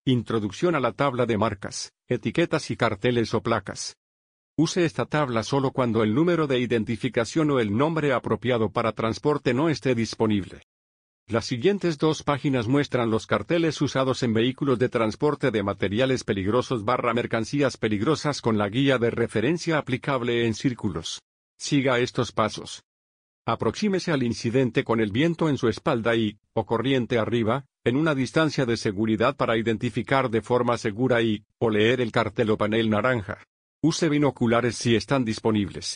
Introducción a la tabla de marcas, etiquetas y carteles o placas. Use esta tabla solo cuando el número de identificación o el nombre apropiado para transporte no esté disponible. Las siguientes dos páginas muestran los carteles usados en vehículos de transporte de materiales peligrosos / mercancías peligrosas con la guía de referencia aplicable en círculos. Siga estos pasos. Aproxímese al incidente con el viento en su espalda o corriente arriba, en una distancia de seguridad para identificar de forma segura o leer el cartel o panel naranja. Use binoculares si están disponibles.